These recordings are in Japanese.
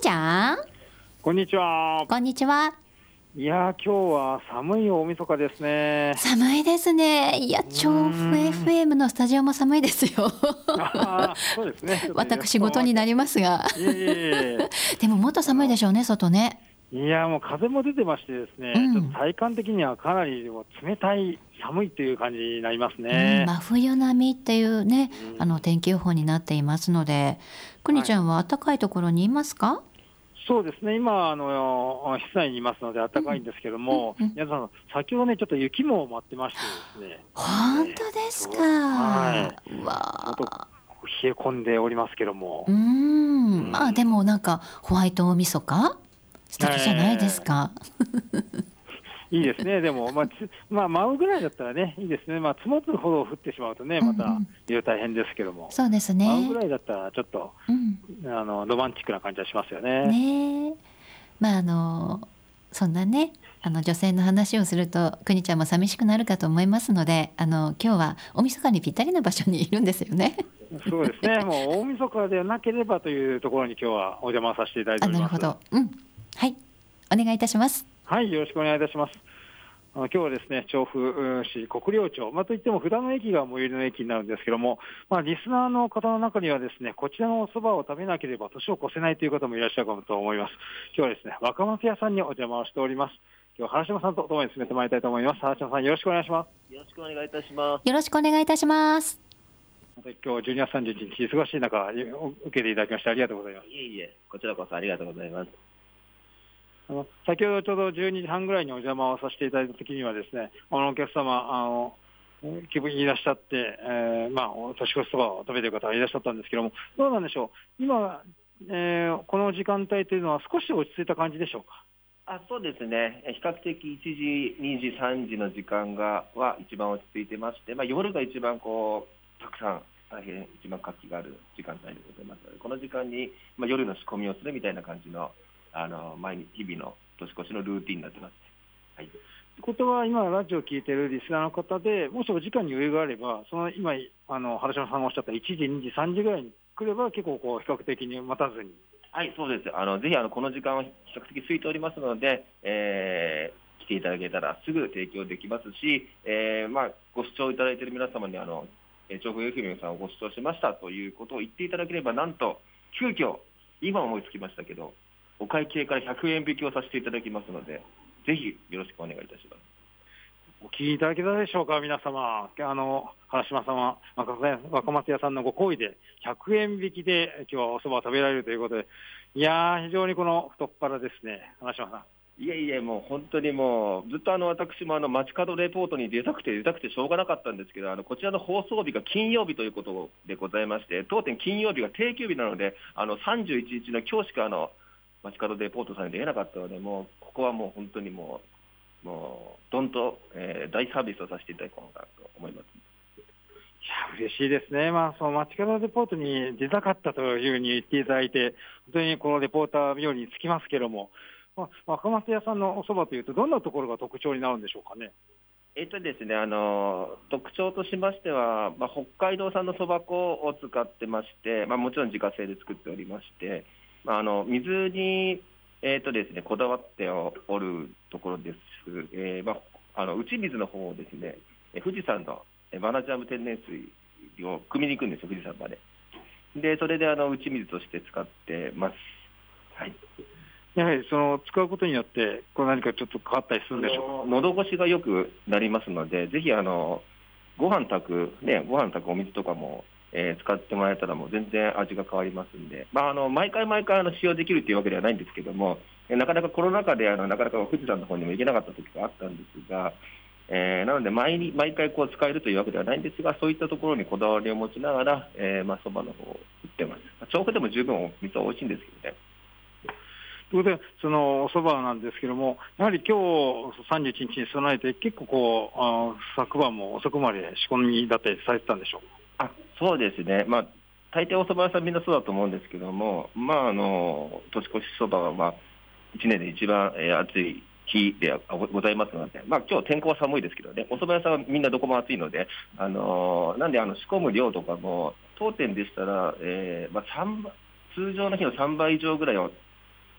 ちゃん、 こんにちは。 こんにちは。 いやー、今日は寒い大晦日ですね。 寒いですね。いや、 うー調布ん。 FM のスタジオも寒いですよ。 ああ、そうですね。ちょっと予私報も分け。 事になりますが。 いえいえいえ。 でももっと寒いでしょうね、外ね。 いやー、もう風も出てましてですね、ちょっとうん。 体感的にはかなり冷たい、寒いという感じになりますうん、 ね。 真冬並みっていうね、 うん。 天気予報になっていますので、くにはい。 ちゃんは暖かいところにいますか？ そうですね。今、室内にいますので暖かいんうん。 ですけどうんも、 うん。 皆さん、先ほどね、ちょっと雪も舞ってましてですね、 本当ですか。 はい。 うちょっとわ冷え込んでおりますけどー。うーも。うん。まあでん。 もなんかホワイト大晦日素敵じゃないですええ、 か。 いいですね。でも、舞うぐらいだったらね、いいですね。積もるほど降ってしまうとね、 うんうまた、 ん。 いろいろ大変ですけども、 そうです舞うぐね。 らいだったら、ちょっと、 うん。 ロマンチックな感じはしますよね。 ねえ。まあそんなね、女性の話をすると、くにちゃんも寂しくなるかと思いますので、今日は大晦日にぴったりな場所にいるんですよね。 そうですね。もう大晦日でなければというところに今日はお邪魔させていただいてあ、 おります。 なるほど。うん。はい。お願いいたします。 はい、よろしくお願いいたします。今日はですね、調布市国領町、といっても札の駅が最寄りの駅になるんですけども、リスナーの方の中にはですね、こちらのお蕎麦を食べなければ年を越せないという方もいらっしゃるかもと思います。今日はですね、若松屋さんにお邪魔をしております。今日は原島さんと共に進めてまいりたいと思います。原島さん、よろしくお願いします。 よろしくお願いいたします。 よろしくお願いいたします。 今日12月31日、忙しい中、受けていただきましてありがとうございます。 いえいえ、こちらこそありがとうございます。 先ほどちょうど12時半ぐらいにお邪魔をさせていただいたときにはですね、お客様、気分にいらっしゃって、年越しそばを食べている方がいらっしゃったんですけども、どうなんでしょう、今、この時間帯というのは少し落ち着いた感じでしょうか。 そうですね。比較的1時、2時、3時の時間は一番落ち着いてまして、夜が一番たくさん、大変一番活気がある時間帯でございますので、この時間に、夜の仕込みをするみたいな感じの、日々の年越しのルーティンになってます。はい。 ということは、今、ラジオを聞いているリスナーの方で、もしお時間に余裕があれば、その今、原島さんがおっしゃった1時、2時、3時ぐらいに来れば、結構比較的に待たずに。 はい、そうです。ぜひこの時間は比較的空いておりますので、来ていただけたらすぐ提供できますし、ご視聴いただいている皆様に調布 FM さんをご視聴しましたということを言っていただければ、なんと急遽今思いつきましたけど、お会計から100円引きをさせていただきますので、ぜひよろしくお願いいたします。 お聞きいただけたでしょうか、皆様。原島様、若松屋さんのご好意で、100円引きで今日はお蕎麦を食べられるということで、いやー、非常にこの太っ腹ですね、原島さん。 いえいえ、もう本当にもう、ずっと私も街角レポートに出たくてしょうがなかったんですけど、こちらの放送日が金曜日ということでございまして、当店金曜日が定休日なので、31日の今日しか街角レポートさんに出れなかったので、もう、ここはもう本当にもう、どんと、大サービスをさせていただこうかなと思います。 いや、嬉しいですね。その街角レポートに出たかったというふうに言っていただいて、本当にこのレポーター日和につきますけども、若松屋さんのお蕎麦というと、どんなところが特徴になるんでしょうかね。 ですね、特徴としましては、北海道産のそば粉を使ってまして、もちろん自家製で作っておりまして、水に、ですね、こだわっておるところです。打ち水の方をですね、富士山のバナジャム天然水を汲みに行くんですよ、富士山まで。で、それで打ち水として使ってます。はい。 やはりその使うことによって、何かちょっと変わったりするんでしょうか。 喉越しが良くなりますので、ぜひご飯炊くお水とかも、使ってもらえたらもう全然味が変わりますんで、毎回使用できるっていうわけではないんですけども、なかなかコロナ禍でなかなか富士山の方にも行けなかった時があったんですが、なので毎回使えるというわけではないんですが、そういったところにこだわりを持ちながら、そばの方を売ってます。調布でも十分水は美味しいんですけどね。 ということで、そのお蕎麦なんですけども、やはり今日31日に備えて、結構昨晩も遅くまで仕込みだったりされてたんでしょうか。 そうですね。大抵お蕎麦屋さんみんなそうだと思うんですけども、年越しそばは1年で一番暑い日でございますので、今日天候は寒いですけどね、お蕎麦屋さんはみんなどこも暑いので、なんで仕込む量とかも、当店でしたら、通常の日の3倍以上ぐらいは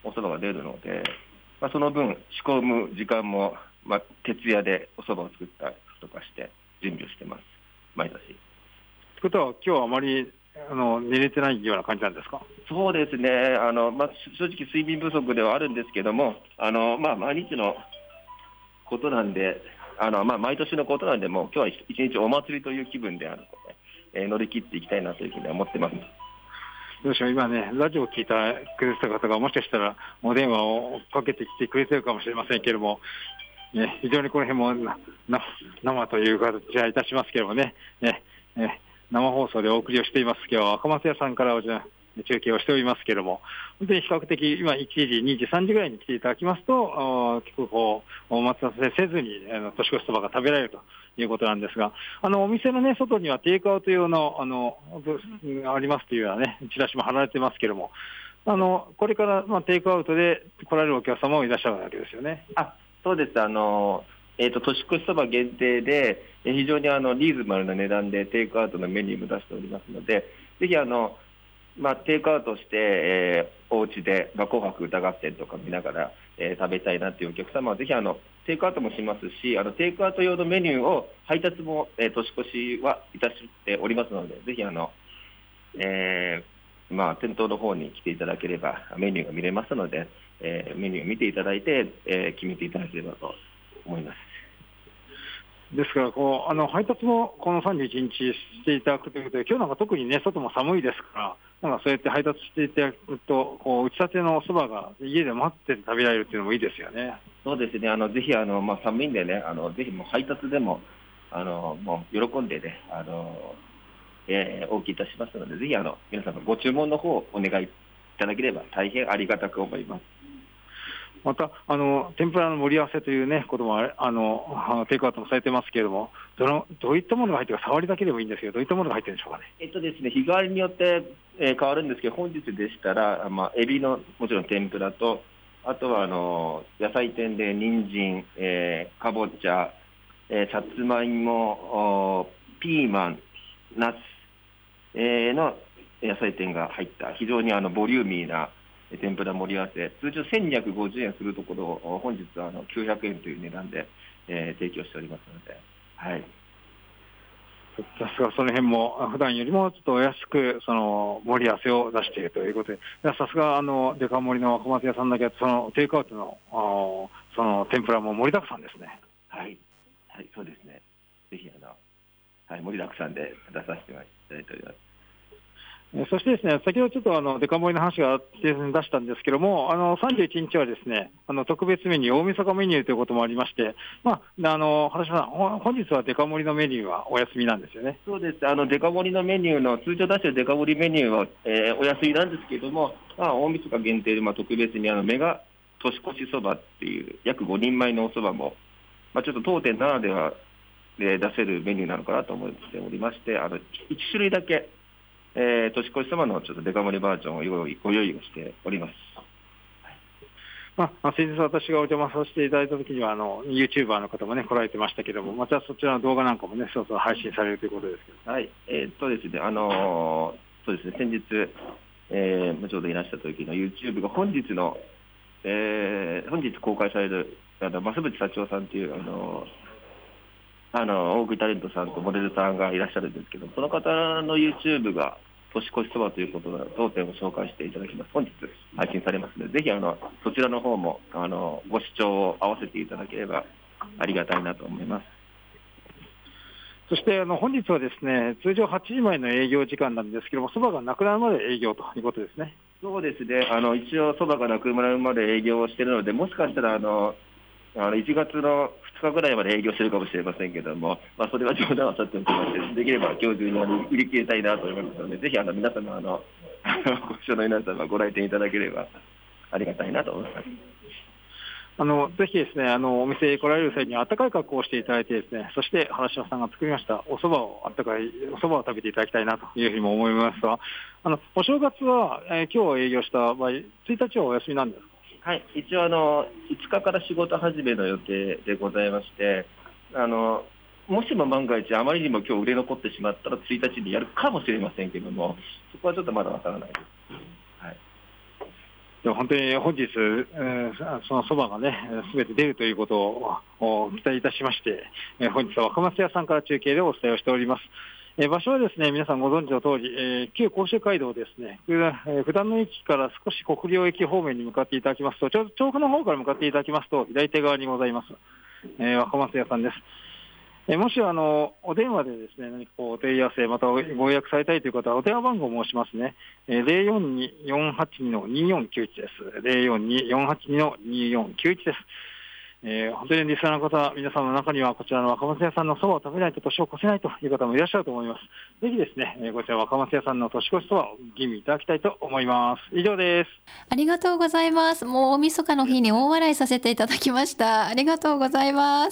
お蕎麦が出るので、その分仕込む時間も、徹夜でお蕎麦を作ったりとかして準備をしてます、毎年。 ということは、今日はあまり寝れてないような感じなんですか？ そうですね、正直睡眠不足ではあるんですけども、毎日のことなんで、毎年のことなんで、もう今日は一日お祭りという気分で乗り切っていきたいなというふうに思ってます。 どうでしょう、今ね、ラジオを聞いてくれてた方がもしかしたらお電話をかけてきてくれてるかもしれませんけれども、非常にこの辺も生という形はいたしますけれどもね、生放送でお送りをしています。今日は若松屋さんから中継をしておりますけれども、本当に比較的今1時、2時、3時ぐらいに来ていただきますと、結構こうお待たせせずに年越しそばが食べられるということなんですが、お店のね、外にはテイクアウト用のありますというようなね、チラシも貼られてますけれども、これからテイクアウトで来られるお客様もいらっしゃるわけですよね。 そうです。年越しそば限定で、非常にリーズナブルな値段でテイクアウトのメニューも出しておりますので、ぜひテイクアウトして、お家で、紅白歌合戦とか見ながら、食べたいなというお客様はぜひテイクアウトもしますし、テイクアウト用のメニューを配達も、年越しはいたしておりますので、ぜひ店頭の方に来ていただければメニューが見れますので、メニューを見ていただいて、決めていただければと思います。 ですから配達もこの31日していただくということで、今日なんか特にね、外も寒いですから、そうやって配達していただくと、打ち立てのおそばが家で待って食べられるっていうのもいいですよね。 そうですね、ぜひ寒いんでね、ぜひもう配達でももう喜んでね、お受けいたしますので、ぜひ皆さんご注文の方をお願いいただければ大変ありがたく思います。 また天ぷらの盛り合わせというねこともテイクアウトもされてますけれども、どういったものが入ってるか、触りだけでもいいんですけど、どういったものが入ってるんでしょうかね。 ですね、日替わりによって、変わるんですけど、本日でしたら、エビのもちろん天ぷらと、あとは野菜店で人参、かぼちゃ、さつまいも、ピーマン、ナス、の野菜店が入った非常にボリューミーな天ぷら盛り合わせ、通常1250円するところを本日は900円という値段で、提供しておりますので、はい。 さすがその辺も普段よりもちょっとお安く盛り合わせを出しているということで、さすがデカ盛りの小松屋さんだけテイクアウトの天ぷらも盛りだくさんですね。 はい、はい、そうですね。ぜひはい、盛りだくさんで出させていただいております。 そしてですね、先ほどちょっとデカ盛りの話が出したんですけども、31日はですね、特別メニュー、大晦日メニューということもありまして、原島さん、本日はデカ盛りのメニューはお休みなんですよね。 そうです。デカ盛りのメニューの、通常出しているデカ盛りメニューは、お休みなんですけれども、大晦日限定で、特別にメガ年越しそばっていう約5人前のおそばも、ちょっと当店ならではで出せるメニューなのかなと思っておりまして、1種類だけ、年越しそばのちょっとデカ盛りバージョンをご用意をしております。 先日私がお邪魔させていただいたときにはYouTuber の方もね来られてましたけども、またそちらの動画なんかもねそろそろ配信されるということですけど。 はい。ですね、そうですね、先日、ちょうどいらした時の YouTube が本日公開される増渕社長さんという大食いタレントさんとモデルさんがいらっしゃるんですけど、その方の YouTube が年越しそばということで当店を紹介していただきます。本日配信されますので、ぜひそちらの方もご視聴を合わせていただければありがたいなと思います。 そして本日はですね、通常8時前の営業時間なんですけども、そばがなくなるまで営業ということですね。 そうですね、一応そばがなくなるまで営業をしているので、もしかしたら1月の2日ぐらいまで営業してるかもしれませんけども、それは冗談はさておきまして、できれば今日中に売り切れたいなと思いますので、ぜひ皆様ご視聴の皆様ご来店いただければありがたいなと思います。 ぜひですね、お店へ来られる際には温かい格好をしていただいてですね、そして原島さんが作りましたお蕎麦を食べていただきたいなというふうにも思いますが、お正月は、今日営業した場合、1日はお休みなんですか？ はい、一応5日から仕事始めの予定でございまして、もしも万が一あまりにも今日売れ残ってしまったら1日にやるかもしれませんけども、そこはちょっとまだわからないです。はい。 でも本当に本日、そのそばがね、すべて出るということを期待いたしまして、本日は若松屋さんから中継でお伝えをしております。場所はですね、皆さんご存知の通り、旧甲州街道ですね、普段の駅から少し国領駅方面に向かっていただきますと、調布の方から向かっていただきますと、左手側にございます、若松屋さんです。もしお電話でですね、何かお問い合わせ、またご予約されたいという方は、お電話番号を申しますね。042-482-2491です。042-482-2491です。本当にリスナーの方、皆さんの中にはこちらの若松屋さんのそばを食べないと年を越せないという方もいらっしゃると思います。ぜひですね、こちら若松屋さんの年越しそばを吟味いただきたいと思います。以上です。 ありがとうございます。もう大晦日の日に大笑いさせていただきました。ありがとうございます。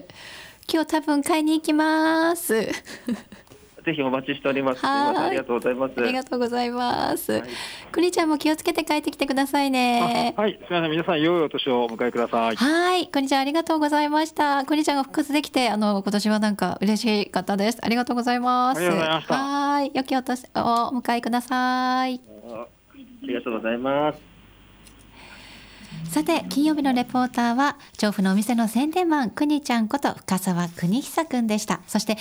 今日多分買いに行きます。 ぜひお待ちしております。すみません、ありがとうございます。 ありがとうございます。くにちゃんも気をつけて帰ってきてくださいね。 はい、すみません、皆さん良いお年をお迎えください。 はい、くにちゃんありがとうございました。くにちゃんが復活できて、今年はなんか嬉しかったです。ありがとうございます。 ありがとうございました。 はい、良きお年をお迎えください。 ありがとうございます。 さて金曜日のレポーターは調布のお店の宣伝マンくにちゃんこと深澤邦久くんでした。そして